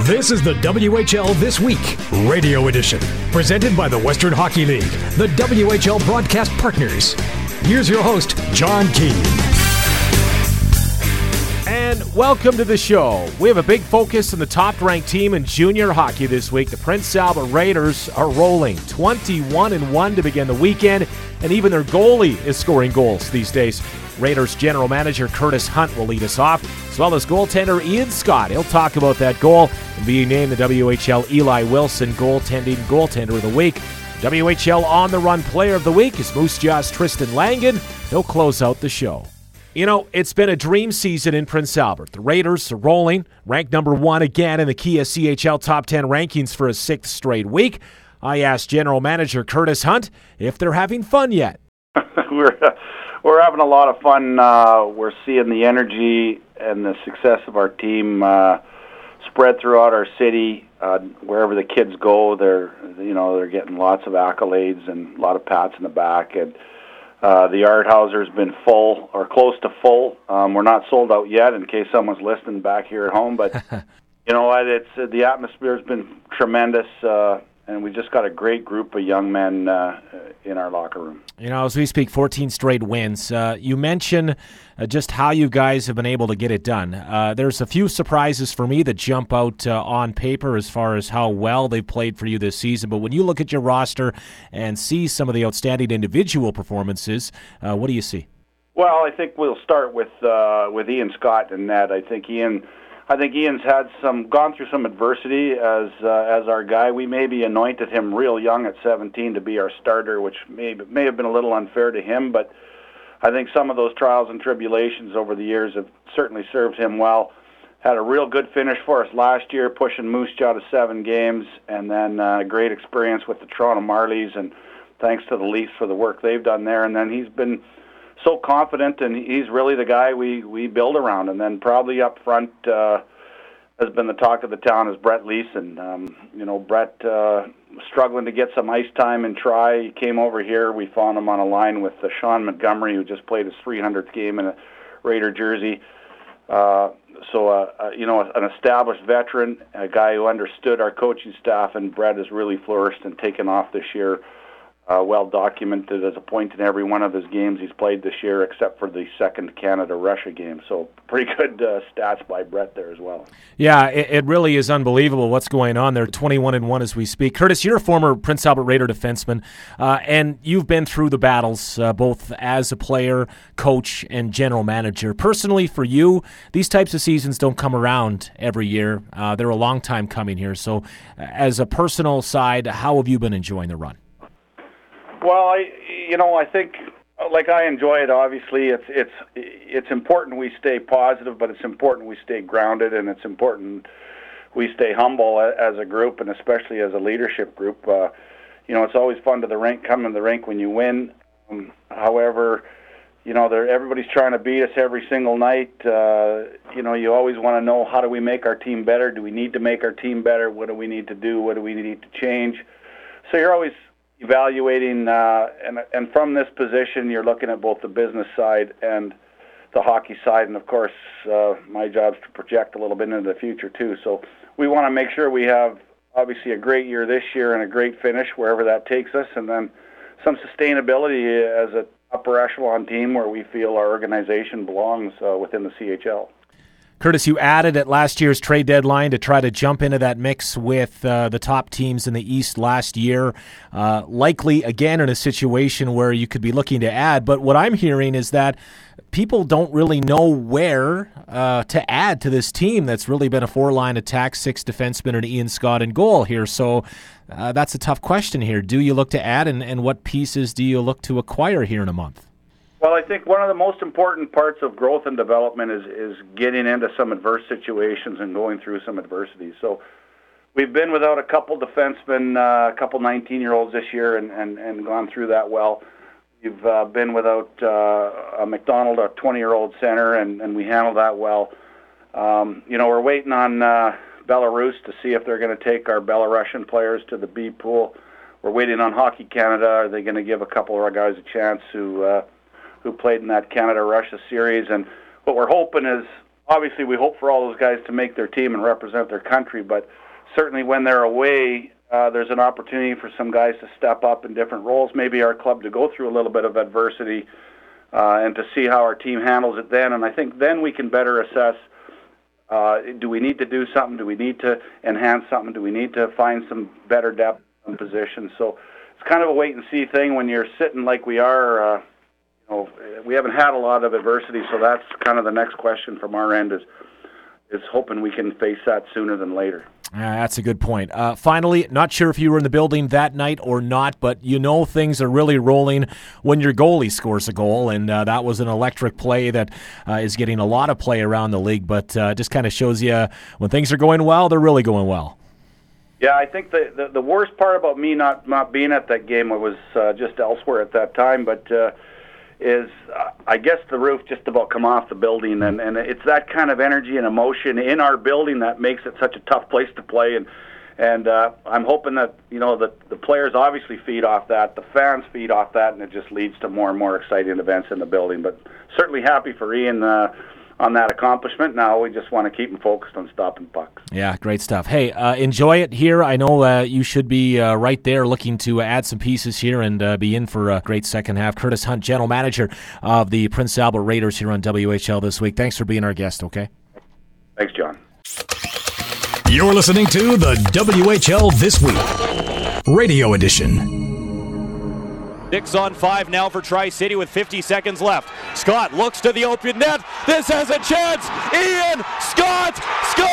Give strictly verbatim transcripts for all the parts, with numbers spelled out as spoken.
This is the W H L This Week Radio Edition, presented by the Western Hockey League, the W H L broadcast partners. Here's your host, John Keane. And welcome to the show. We have a big focus on the top-ranked team in junior hockey this week. The Prince Albert Raiders are rolling twenty-one and one to begin the weekend, and even their goalie is scoring goals these days. Raiders general manager Curtis Hunt will lead us off, as well as goaltender Ian Scott. He'll talk about that goal and being named the W H L Eli Wilson goaltending goaltender of the week. W H L On the Run player of the week is Moose Jaw's Tristan Langan. He'll close out the show. You know, it's been a dream season in Prince Albert. The Raiders are rolling, ranked number one again in the Kia C H L Top ten rankings for a sixth straight week. I asked general manager Curtis Hunt if they're having fun yet. We're uh, we're having a lot of fun. Uh, we're seeing the energy and the success of our team uh, spread throughout our city. Uh, wherever the kids go, they're you know they're getting lots of accolades and a lot of pats in the back. And uh, the Art Hauser's been full or close to full. Um, we're not sold out yet, in case someone's listening back here at home. But you know what? It's uh, the atmosphere's been tremendous. Uh, And we just got a great group of young men uh, in our locker room. You know, as we speak, fourteen straight wins. Uh, you mentioned uh, just how you guys have been able to get it done. Uh, there's a few surprises for me that jump out uh, on paper as far as how well they've played for you this season. But when you look at your roster and see some of the outstanding individual performances, uh, what do you see? Well, I think we'll start with uh, with Ian Scott and Ned. I think Ian... I think Ian's had some, gone through some adversity as uh, as our guy. We maybe anointed him real young at seventeen to be our starter, which may may have been a little unfair to him. But I think some of those trials and tribulations over the years have certainly served him well. Had a real good finish for us last year, pushing Moose Jaw to seven games, and then a uh, great experience with the Toronto Marlies. And thanks to the Leafs for the work they've done there. And then he's been so confident, and he's really the guy we, we build around. And then probably up front uh, has been the talk of the town is Brett Leeson. Um, you know, Brett uh, struggling to get some ice time and try. He came over here. We found him on a line with uh, Sean Montgomery, who just played his three hundredth game in a Raider jersey. Uh, so, uh, uh, you know, an established veteran, a guy who understood our coaching staff, and Brett has really flourished and taken off this year. Uh, well documented as a point in every one of his games he's played this year, except for the second Canada-Russia game. So pretty good uh, stats by Brett there as well. Yeah, it, it really is unbelievable what's going on there. twenty-one and one as we speak. Curtis, you're a former Prince Albert Raider defenseman, uh, and you've been through the battles uh, both as a player, coach, and general manager. Personally, for you, these types of seasons don't come around every year. Uh, they're a long time coming here. So uh, as a personal side, how have you been enjoying the run? Well, I, you know, I think, like I enjoy it. Obviously, it's it's it's important we stay positive, but it's important we stay grounded, and it's important we stay humble as a group, and especially as a leadership group. Uh, you know, it's always fun to the rink, come in the rink when you win. Um, however, you know, everybody's trying to beat us every single night. Uh, you know, you always want to know, how do we make our team better? Do we need to make our team better? What do we need to do? What do we need to change? So you're always evaluating, uh, and and from this position, you're looking at both the business side and the hockey side, and of course, uh, my job is to project a little bit into the future too. So we want to make sure we have obviously a great year this year and a great finish wherever that takes us, and then some sustainability as a upper echelon team where we feel our organization belongs uh, within the C H L. Curtis, you added at last year's trade deadline to try to jump into that mix with uh, the top teams in the East last year. Uh, likely, again, in a situation where you could be looking to add. But what I'm hearing is that people don't really know where uh, to add to this team that's really been a four-line attack, six defensemen, and Ian Scott in goal here. So uh, that's a tough question here. Do you look to add, and, and what pieces do you look to acquire here in a month? Well, I think one of the most important parts of growth and development is, is getting into some adverse situations and going through some adversity. So we've been without a couple defensemen, uh, a couple nineteen-year-olds this year, and, and, and gone through that well. We've uh, been without uh, a McDonald, a twenty-year-old center, and, and we handled that well. Um, you know, we're waiting on uh, Belarus to see if they're going to take our Belarusian players to the B pool. We're waiting on Hockey Canada. Are they going to give a couple of our guys a chance who uh, who played in that Canada-Russia series? And what we're hoping is, obviously we hope for all those guys to make their team and represent their country, but certainly when they're away, uh, there's an opportunity for some guys to step up in different roles, maybe our club to go through a little bit of adversity uh, and to see how our team handles it then. And I think then we can better assess, uh, do we need to do something? Do we need to enhance something? Do we need to find some better depth in positions? So it's kind of a wait-and-see thing when you're sitting like we are. Uh, you know, we haven't had a lot of adversity, so that's kind of the next question from our end is, is hoping we can face that sooner than later. Uh, that's a good point. Uh, finally, not sure if you were in the building that night or not, but you know things are really rolling when your goalie scores a goal, and uh, that was an electric play that uh, is getting a lot of play around the league, but uh, just kind of shows you when things are going well, they're really going well. Yeah, I think the, the, the worst part about me not, not being at that game, I was uh, just elsewhere at that time, but uh, is uh, I guess the roof just about come off the building, and, and it's that kind of energy and emotion in our building that makes it such a tough place to play, and and uh, I'm hoping that, you know, the, the players obviously feed off that, the fans feed off that, and it just leads to more and more exciting events in the building. But certainly happy for Ian uh, on that accomplishment. Now we just want to keep him focused on stopping pucks. Yeah, great stuff. Hey, uh, enjoy it here. I know uh, you should be uh, right there looking to add some pieces here and uh, be in for a great second half. Curtis Hunt, General Manager of the Prince Albert Raiders here on W H L this week. Thanks for being our guest, okay? Thanks, John. You're listening to the W H L This Week Radio Edition. Six on five now for Tri-City with fifty seconds left. Scott looks to the open net. This has a chance. Ian Scott scores!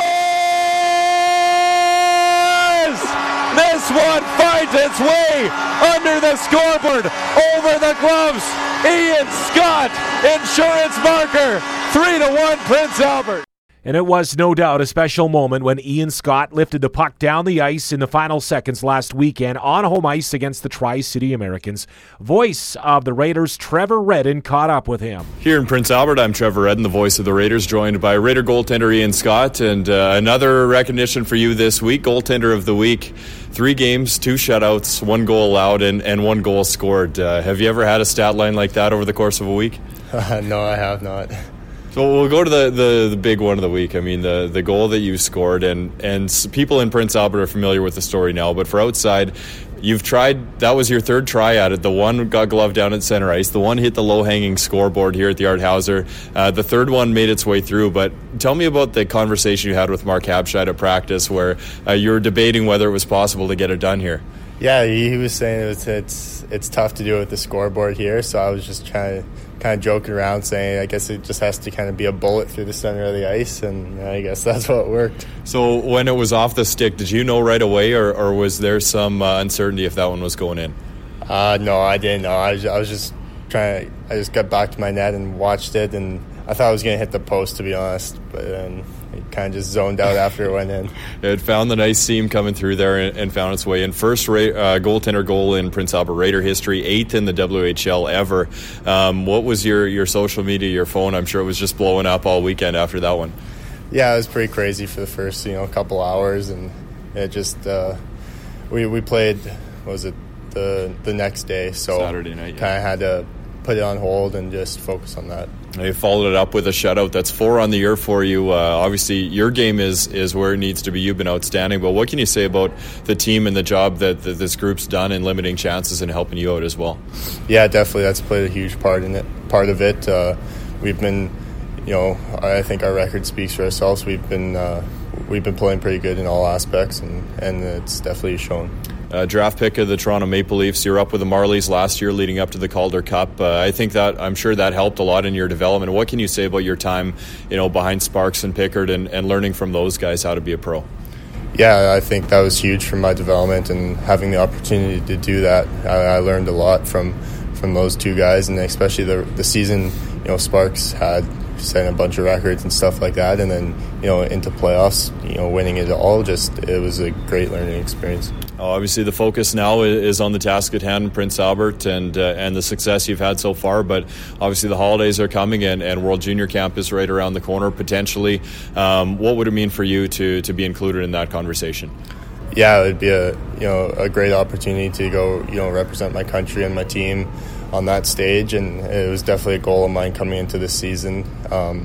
This one finds its way under the scoreboard, over the gloves. Ian Scott, insurance marker. Three to one, Prince Albert. And it was no doubt a special moment when Ian Scott lifted the puck down the ice in the final seconds last weekend on home ice against the Tri-City Americans. Voice of the Raiders, Trevor Redden, caught up with him. Here in Prince Albert, I'm Trevor Redden, the voice of the Raiders, joined by Raider goaltender Ian Scott. And uh, another recognition for you this week, goaltender of the week. Three games, two shutouts, one goal allowed, and, and one goal scored. Uh, have you ever had a stat line like that over the course of a week? Uh, no, I have not. So we'll go to the, the, the big one of the week. I mean, the, the goal that you scored, and, and people in Prince Albert are familiar with the story now, but for outside, you've tried, that was your third try at it. The one got gloved down at center ice. The one hit the low-hanging scoreboard here at the Art Hauser. Uh, the third one made its way through, but tell me about the conversation you had with Mark Habscheid at practice where uh, you were debating whether it was possible to get it done here. Yeah, he, he was saying it was, it's it's tough to do with the scoreboard here, so I was just trying to kind of joking around saying I guess it just has to kind of be a bullet through the center of the ice, and I guess that's what worked. So when it was off the stick, did you know right away, or, or was there some uh, uncertainty if that one was going in? Uh, no, I didn't know. I was, I was just trying to, I just got back to my net and watched it, and I thought I was going to hit the post, to be honest, but then it kind of just zoned out after it went in. It found the nice seam coming through there and, and found its way in. First ra- uh, goaltender goal in Prince Albert Raider history, eighth in the W H L ever. Um, what was your, your social media, your phone? I'm sure it was just blowing up all weekend after that one. Yeah, it was pretty crazy for the first, you know, couple hours, and it just uh, we we played. What was it the the next day? So Saturday night. Yeah. Kind of had to put it on hold and just focus on that. You followed it up with a shutout. That's four on the year for you. Uh, obviously, your game is is where it needs to be. You've been outstanding. But what can you say about the team and the job that, that this group's done in limiting chances and helping you out as well? Yeah, definitely. That's played a huge part in it. Part of it. Uh, we've been, you know, I think our record speaks for ourselves. We've been uh, we've been playing pretty good in all aspects, and, and it's definitely shown. Uh, draft pick of the Toronto Maple Leafs. You're up with the Marlies last year leading up to the Calder Cup. Uh, I think that, I'm sure that helped a lot in your development. What can you say about your time, you know, behind Sparks and Pickard and, and learning from those guys how to be a pro? Yeah, I think that was huge for my development, and having the opportunity to do that, I, I learned a lot from, from those two guys, and especially the the season, you know, Sparks had setting a bunch of records and stuff like that, and then, you know, into playoffs, you know, winning it all, just it was a great learning experience. Oh, obviously, the focus now is on the task at hand in Prince Albert and uh, and the success you've had so far. But obviously, the holidays are coming, and, and World Junior Camp is right around the corner potentially. Um, what would it mean for you to to be included in that conversation? Yeah, it would be a you know a great opportunity to go you know represent my country and my team on that stage, and it was definitely a goal of mine coming into this season um,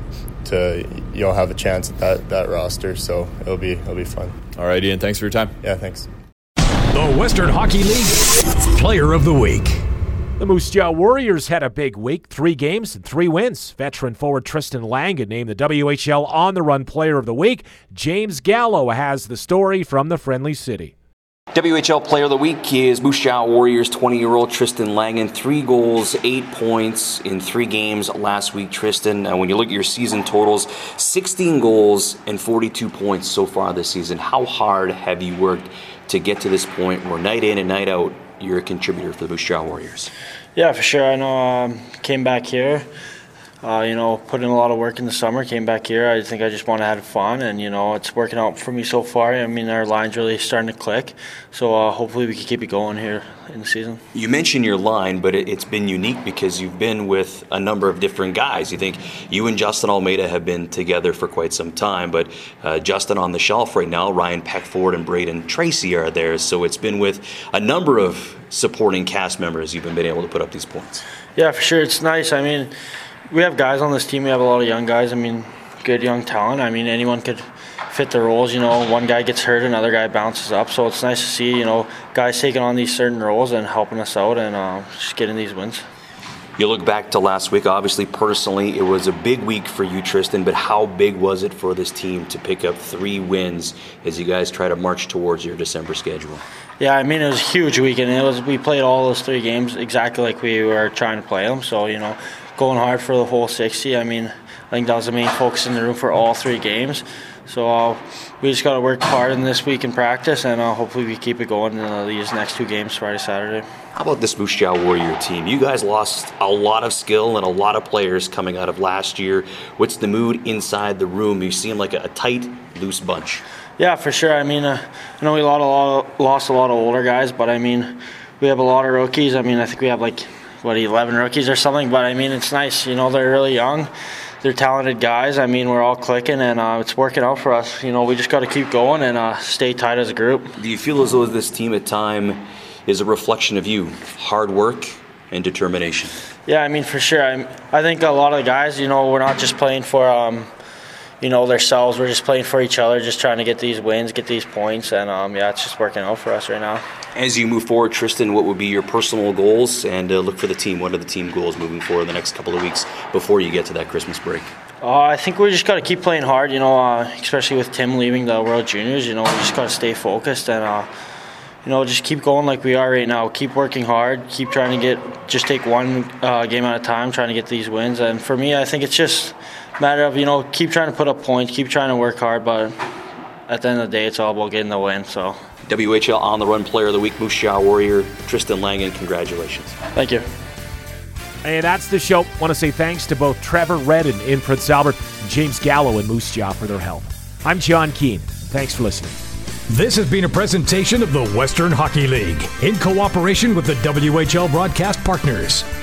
to you know have a chance at that, that roster. So it'll be it'll be fun. All right, Ian. Thanks for your time. Yeah, thanks. The Western Hockey League Player of the Week. The Moose Jaw Warriors had a big week, three games and three wins. Veteran forward Tristan Langan named the W H L On the Run Player of the Week. James Gallo has the story from the Friendly City. W H L Player of the Week is Moose Jaw Warriors twenty-year-old Tristan Langan. Three goals, eight points in three games last week, Tristan. Uh, when you look at your season totals, sixteen goals and forty-two points so far this season. How hard have you worked to get to this point where night in and night out you're a contributor for the Moose Jaw Warriors? Yeah, for sure. I know um, came back here, uh, you know, put in a lot of work in the summer, came back here. I think I just want to have fun, and, you know, it's working out for me so far. I mean, our line's really starting to click, so uh, hopefully we can keep it going here in the season. You mentioned your line, but it, it's been unique because you've been with a number of different guys. You think you and Justin Almeida have been together for quite some time, but uh, Justin on the shelf right now, Ryan Peckford and Braden Tracy are there, so it's been with a number of supporting cast members you've been able to put up these points. Yeah, for sure. It's nice. I mean, we have guys on this team. We have a lot of young guys. I mean, good young talent. I mean, anyone could fit the roles. You know, one guy gets hurt, another guy bounces up. So it's nice to see, you know, guys taking on these certain roles and helping us out and uh, just getting these wins. You look back to last week, obviously, personally, it was a big week for you, Tristan, but how big was it for this team to pick up three wins as you guys try to march towards your December schedule? Yeah, I mean, it was a huge week, and it was we played all those three games exactly like we were trying to play them. So, you know, going hard for the whole sixty. I mean, I think that was the main focus in the room for all three games. So uh, we just got to work hard in this week in practice, and uh, hopefully we keep it going in uh, these next two games, Friday, Saturday. How about this Moose Jaw Warrior team? You guys lost a lot of skill and a lot of players coming out of last year. What's the mood inside the room? You seem like a, a tight, loose bunch. Yeah, for sure. I mean, uh, I know we lost a, lot of, lost a lot of older guys, but I mean, we have a lot of rookies. I mean, I think we have like, what, eleven rookies or something, but I mean, it's nice. You know, they're really young. They're talented guys. I mean, we're all clicking, and uh, it's working out for us. You know, we just got to keep going and uh, stay tight as a group. Do you feel as though this team at time is a reflection of you, hard work and determination? Yeah, I mean, for sure. I, I think a lot of the guys, you know, we're not just playing for, um, you know, themselves. We're just playing for each other, just trying to get these wins, get these points, and, um, yeah, it's just working out for us right now. As you move forward, Tristan, what would be your personal goals, and uh, look for the team? What are the team goals moving forward the next couple of weeks before you get to that Christmas break? Uh, I think we just got to keep playing hard, you know, uh, especially with Tim leaving the World Juniors. You know, we just got to stay focused and, uh, you know, just keep going like we are right now. Keep working hard. Keep trying to get, just take one uh, game at a time, trying to get these wins. And for me, I think it's just a matter of, you know, keep trying to put up points, keep trying to work hard, but at the end of the day, it's all about getting the win. So, W H L On the Run Player of the Week, Moose Jaw Warrior, Tristan Langan, congratulations. Thank you. And that's the show. Want to say thanks to both Trevor Redden in Prince Albert and James Gallo in Moose Jaw for their help. I'm John Keane. Thanks for listening. This has been a presentation of the Western Hockey League in cooperation with the W H L broadcast partners.